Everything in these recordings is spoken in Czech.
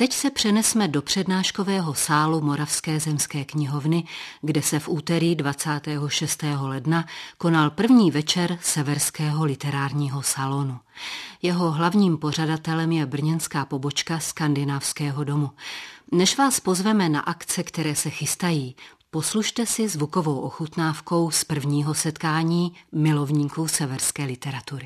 Teď se přenesme do přednáškového sálu Moravské zemské knihovny, kde se v úterý 26. ledna konal první večer Severského literárního salonu. Jeho hlavním pořadatelem je brněnská pobočka Skandinávského domu. Než vás pozveme na akce, které se chystají, poslušte si zvukovou ochutnávkou z prvního setkání milovníků severské literatury.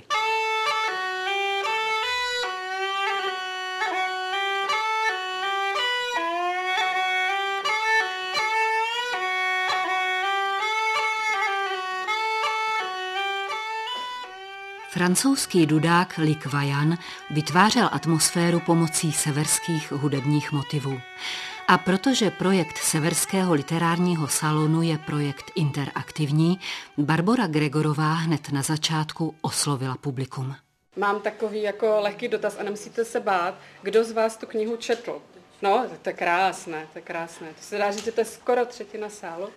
Francouzský dudák Luc Vaillant vytvářel atmosféru pomocí severských hudebních motivů. A protože projekt Severského literárního salonu je projekt interaktivní, Barbora Gregorová hned na začátku oslovila publikum. Mám takový jako lehký dotaz a nemusíte se bát, kdo z vás tu knihu četl. No, to je krásné. To se dá říct, že to je skoro třetina sálu.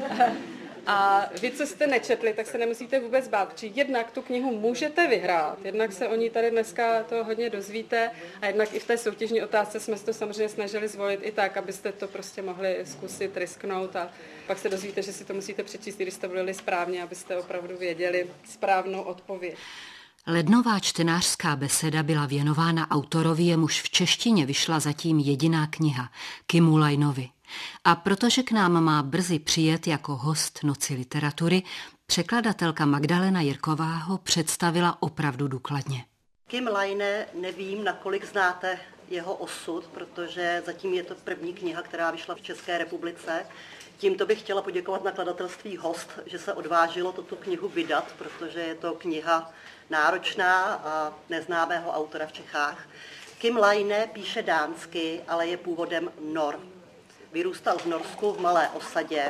A vy, co jste nečetli, tak se nemusíte vůbec bát, protože jednak tu knihu můžete vyhrát, jednak se o ní tady dneska to hodně dozvíte a jednak i v té soutěžní otázce jsme se to samozřejmě snažili zvolit i tak, abyste to prostě mohli zkusit risknout a pak se dozvíte, že si to musíte přečíst, když jste volili správně, abyste opravdu věděli správnou odpověď. Lednová čtenářská beseda byla věnována autorovi, jemuž v češtině vyšla zatím jediná kniha, Kimu Lainovi. A protože k nám má brzy přijet jako host Noci literatury, překladatelka Magdalena Jirková ho představila opravdu důkladně. Kim Laine, nevím, nakolik znáte jeho osud, protože zatím je to první kniha, která vyšla v České republice. Tímto bych chtěla poděkovat nakladatelství Host, že se odvážilo tuto knihu vydat, protože je to kniha náročná a neznámého autora v Čechách. Kim Laine píše dánsky, ale je původem Nor. Vyrůstal v Norsku v malé osadě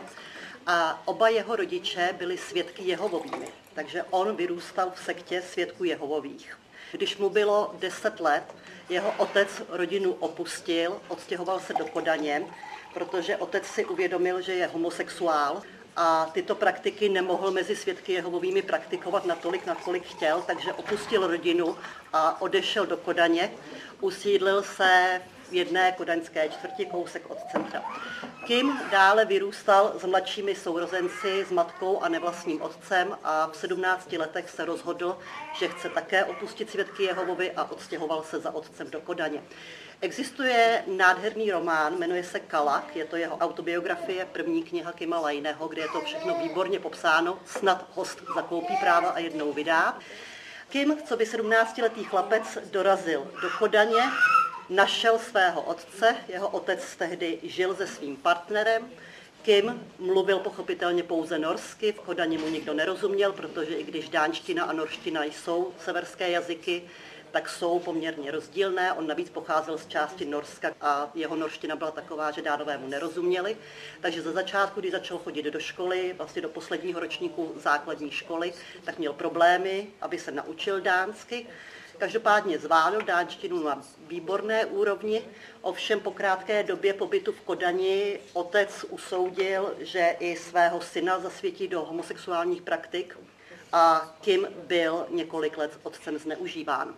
a oba jeho rodiče byli svědky Jehovovými, takže on vyrůstal v sektě svědků Jehovových. Když mu bylo 10 let, jeho otec rodinu opustil, odstěhoval se do Kodaně, protože otec si uvědomil, že je homosexuál a tyto praktiky nemohl mezi svědky Jehovovými praktikovat natolik, nakolik chtěl, takže opustil rodinu a odešel do Kodaně, usídlil se v jedné kodaňské čtvrti kousek od centra. Kim dále vyrůstal s mladšími sourozenci, s matkou a nevlastním otcem a v 17 letech se rozhodl, že chce také opustit svědky Jehovovi a odstěhoval se za otcem do Kodaně. Existuje nádherný román, jmenuje se Kalak, je to jeho autobiografie, první kniha Kima Laineho, kde je to všechno výborně popsáno, snad Host zakoupí práva a jednou vydá. Kim, co by 17letý chlapec, dorazil do Kodaně, našel svého otce, jeho otec tehdy žil se svým partnerem. Kim mluvil pochopitelně pouze norsky, v Kodani mu nikdo nerozuměl, protože i když dánština a norština jsou severské jazyky, tak jsou poměrně rozdílné. On navíc pocházel z části Norska a jeho norština byla taková, že Dánové mu nerozuměli. Takže za začátku, když začal chodit do školy, vlastně do posledního ročníku základní školy, tak měl problémy, aby se naučil dánsky. Každopádně zvládl dánštinu na výborné úrovni, ovšem po krátké době pobytu v Kodani otec usoudil, že i svého syna zasvětí do homosexuálních praktik a Kim byl několik let otcem zneužíván.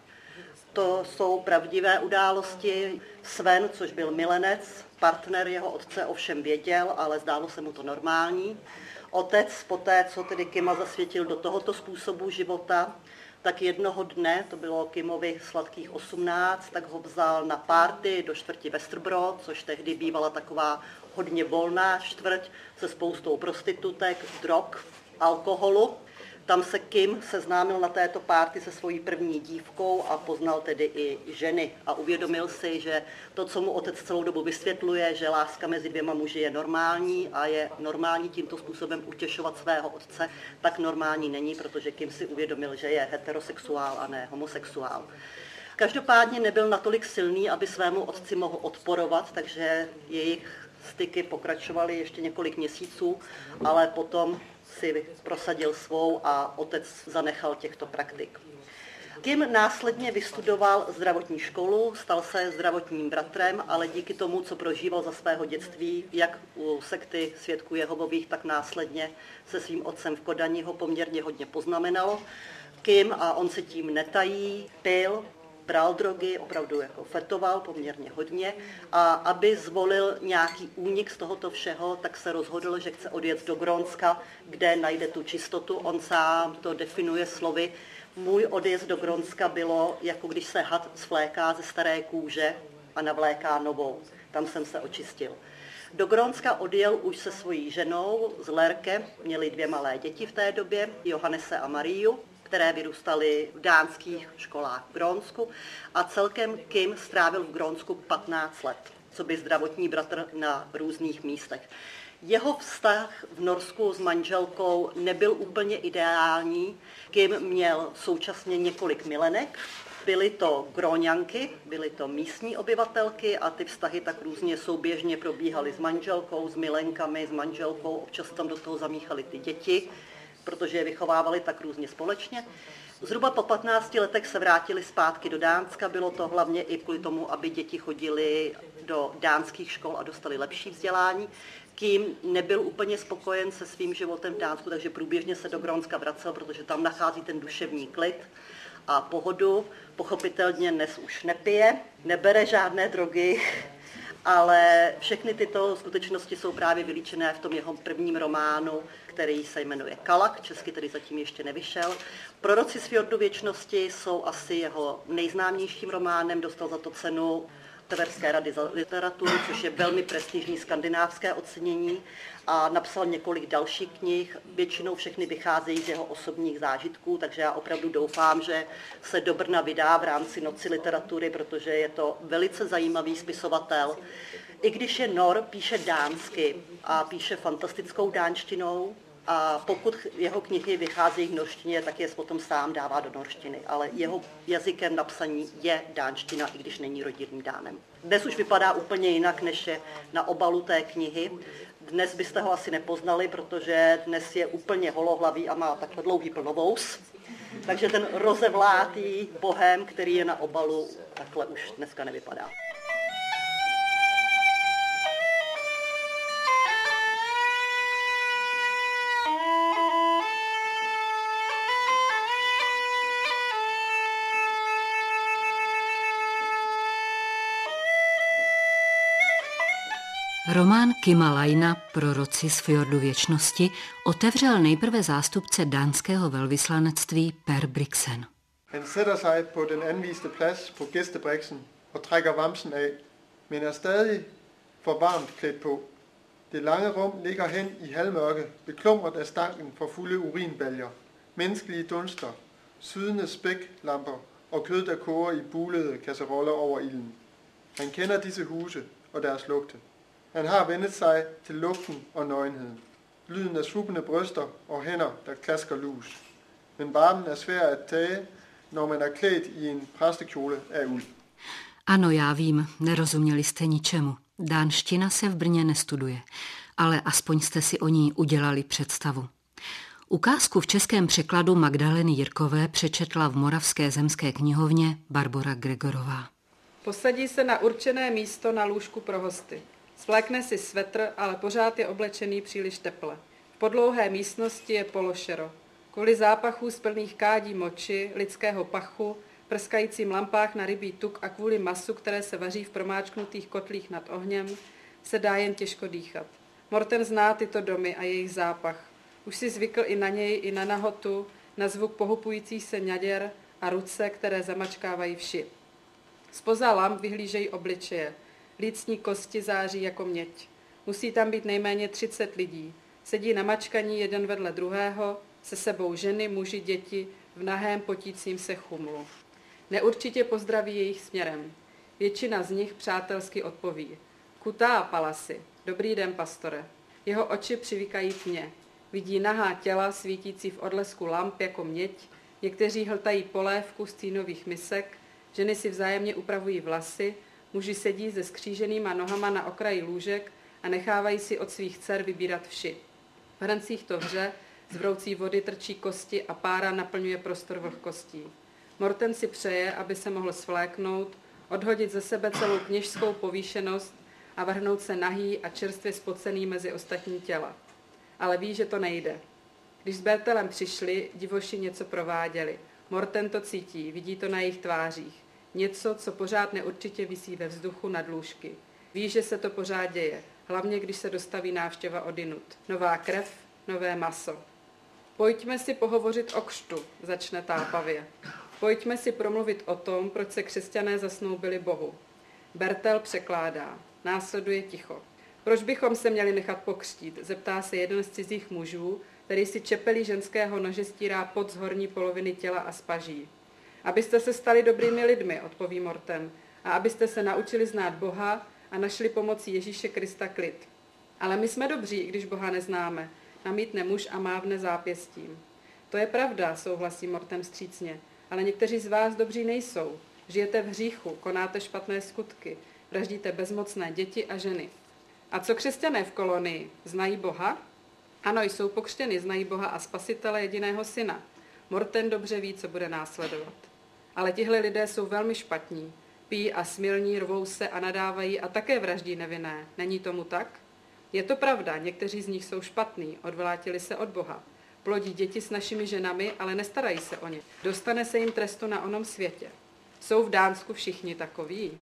To jsou pravdivé události. Sven, což byl milenec, partner jeho otce, ovšem věděl, ale zdálo se mu to normální. Otec poté, co tedy Kima zasvětil do tohoto způsobu života, tak jednoho dne, to bylo Kimovi sladkých 18, tak ho vzal na párty do čtvrti Westerbrod, což tehdy bývala taková hodně volná čtvrť se spoustou prostitutek, drog, alkoholu. Tam se Kim seznámil na této párty se svojí první dívkou a poznal tedy i ženy a uvědomil si, že to, co mu otec celou dobu vysvětluje, že láska mezi dvěma muži je normální a je normální tímto způsobem utěšovat svého otce, tak normální není, protože Kim si uvědomil, že je heterosexuál a ne homosexuál. Každopádně nebyl natolik silný, aby svému otci mohl odporovat, takže jejich styky pokračovaly ještě několik měsíců, ale potom si prosadil svou a otec zanechal těchto praktik. Kim následně vystudoval zdravotní školu, stal se zdravotním bratrem, ale díky tomu, co prožíval za svého dětství, jak u sekty svědků Jehovových, tak následně se svým otcem v Kodani ho poměrně hodně poznamenalo. Kim, a on se tím netají, pil, bral drogy, opravdu jako fetoval poměrně hodně a aby zvolil nějaký únik z tohoto všeho, tak se rozhodl, že chce odjet do Grónska, kde najde tu čistotu. On sám to definuje slovy: můj odjezd do Grónska bylo, jako když se had svléká ze staré kůže a navléká novou. Tam jsem se očistil. Do Grónska odjel už se svojí ženou z Lerke, měli 2 malé děti v té době, Johannese a Mariu, které vyrůstaly v dánských školách v Grónsku a celkem Kim strávil v Grónsku 15 let, co by zdravotní bratr na různých místech. Jeho vztah v Norsku s manželkou nebyl úplně ideální. Kim měl současně několik milenek. Byly to Gróňanky, byly to místní obyvatelky a ty vztahy tak různě souběžně probíhaly s manželkou, s milenkami, s manželkou. Občas tam do toho zamíchaly ty děti, protože je vychovávali tak různě společně. Zhruba po 15 letech se vrátili zpátky do Dánska. Bylo to hlavně i kvůli tomu, aby děti chodily do dánských škol a dostali lepší vzdělání. Kim nebyl úplně spokojen se svým životem v Dánsku, takže průběžně se do Grónska vracel, protože tam nachází ten duševní klid a pohodu. Pochopitelně dnes už nepije, nebere žádné drogy, ale všechny tyto skutečnosti jsou právě vylíčené v tom jeho prvním románu, který se jmenuje Kalak, česky tedy zatím ještě nevyšel. Proroci z Fjordu věčnosti jsou asi jeho nejznámějším románem, dostal za to cenu Severské rady za literaturu, což je velmi prestižní skandinávské ocenění, a napsal několik dalších knih, většinou všechny vycházejí z jeho osobních zážitků, takže já opravdu doufám, že se do Brna vydá v rámci Noci literatury, protože je to velice zajímavý spisovatel. I když je Nor, píše dánsky a píše fantastickou dánštinou, a pokud jeho knihy vycházejí v norštině, tak je potom sám dává do norštiny, ale jeho jazykem napsaní je dánština, i když není rodinným Dánem. Dnes už vypadá úplně jinak, než je na obalu té knihy. Dnes byste ho asi nepoznali, protože dnes je úplně holohlavý a má takhle dlouhý plnovous. Takže ten rozevlátý bohem, který je na obalu, takhle už dneska nevypadá. Román Kima Laina Proroci z Fjordu věčnosti otevřel nejprve zástupce dánského velvyslanectví Per Brixen. Han sætter sig på den anviste plads på gæstebriksen og trækker vamsen af, men er stadig for varmt klædt på. Det lange rum ligger hen i halvmørke, beklumret af stanken for fulde urinbaljer, menneskelige dunster, sydende spæklamper og kød, der koger i bulede kasseroller over ilden. Han kender disse huse og deres lugte. Han har vendet sig til lugten og nøgenheden. Lyden af svuppende bryster og hænder, der klasker lus. Men varmen er svær at tage, når man er klædt i en præstekjole af uld. Ano, já vím, nerozuměli jste ničemu. Dánština se v Brně nestuduje, ale aspoň jste si o ní udělali představu. Ukázku v českém překladu Magdaleny Jirkové přečetla v Moravské zemské knihovně Barbora Gregorová. Posadí se na určené místo na lůžku pro hosty. Svlékne si svetr, ale pořád je oblečený příliš teple. V podlouhé místnosti je pološero. Kvůli zápachu z plných kádí moči, lidského pachu, prskajícím lampách na rybí tuk a kvůli masu, které se vaří v promáčknutých kotlích nad ohněm, se dá jen těžko dýchat. Morten zná tyto domy a jejich zápach. Už si zvykl i na něj, i na nahotu, na zvuk pohupujících se ňaděr a ruce, které zamačkávají vši. Zpoza lamp vyhlížejí obličeje. Lícní kosti září jako měď. Musí tam být nejméně 30 lidí. Sedí namačkaní jeden vedle druhého, se sebou ženy, muži, děti v nahém potícím se chumlu. Neurčitě pozdraví jejich směrem. Většina z nich přátelsky odpoví. Kutá palasy. Dobrý den, pastore. Jeho oči přivykají tmě. Vidí nahá těla svítící v odlesku lamp jako měď. Někteří hltají polévku z týnových misek. Ženy si vzájemně upravují vlasy. Muži sedí se skříženýma nohama na okraji lůžek a nechávají si od svých dcer vybírat vši. V hrncích to hře, z vroucí vody trčí kosti a pára naplňuje prostor vlhkostí. Morten si přeje, aby se mohl svléknout, odhodit ze sebe celou kněžskou povýšenost a vrhnout se nahý a čerstvě spocený mezi ostatní těla. Ale ví, že to nejde. Když s Bertelem přišli, divoši něco prováděli. Morten to cítí, vidí to na jejich tvářích. Něco, co pořád neurčitě visí ve vzduchu nad lůžky. Ví, že se to pořád děje, hlavně když se dostaví návštěva odinut. Nová krev, nové maso. Pojďme si pohovořit o křtu, začne tápavě. Pojďme si promluvit o tom, proč se křesťané zasnoubili Bohu. Bertel překládá. Následuje ticho. Proč bychom se měli nechat pokřtít, zeptá se jeden z cizích mužů, který si čepelí ženského nože stírá pod z horní poloviny těla a spaží. Abyste se stali dobrými lidmi, odpoví Morten, a abyste se naučili znát Boha a našli pomocí Ježíše Krista klid. Ale my jsme dobří, i když Boha neznáme, namítne muž a mávne zápěstím. To je pravda, souhlasí Morten vstřícně, ale někteří z vás dobří nejsou. Žijete v hříchu, konáte špatné skutky, vraždíte bezmocné děti a ženy. A co křesťané v kolonii? Znají Boha? Ano, jsou pokřtěni, znají Boha a Spasitele jediného syna. Morten dobře ví, co bude následovat. Ale tihle lidé jsou velmi špatní. Pijí a smilní, rvou se a nadávají a také vraždí nevinné. Není tomu tak? Je to pravda, někteří z nich jsou špatní, odvrátili se od Boha. Plodí děti s našimi ženami, ale nestarají se o ně. Dostane se jim trestu na onom světě. Jsou v Dánsku všichni takoví?